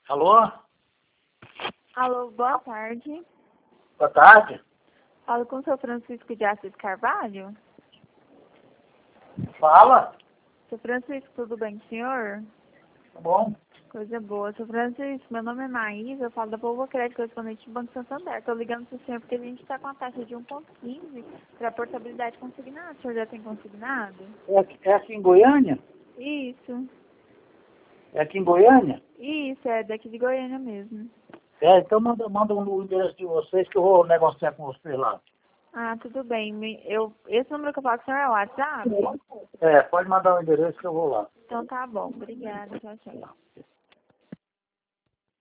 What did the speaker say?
Alô? Alô, boa tarde. Boa tarde. Falo com o seu Francisco de Assis Carvalho. Fala. Seu Francisco, tudo bem com o senhor? Tá bom? Coisa boa. Seu Francisco, meu nome é Maísa, eu falo da Povo Crédito, correspondente do Banco Santander. Estou ligando para o senhor porque a gente está com a taxa de 1,15 para portabilidade consignada. O senhor já tem consignado? É aqui em Goiânia? Isso. É aqui em Goiânia? Isso, é daqui de Goiânia mesmo. Então manda o endereço de vocês que eu vou negociar com vocês lá. Ah, tudo bem. Esse número que eu falo com o senhor é o WhatsApp? Pode mandar o endereço que eu vou lá. Então tá bom. Obrigada. Tchau, tchau.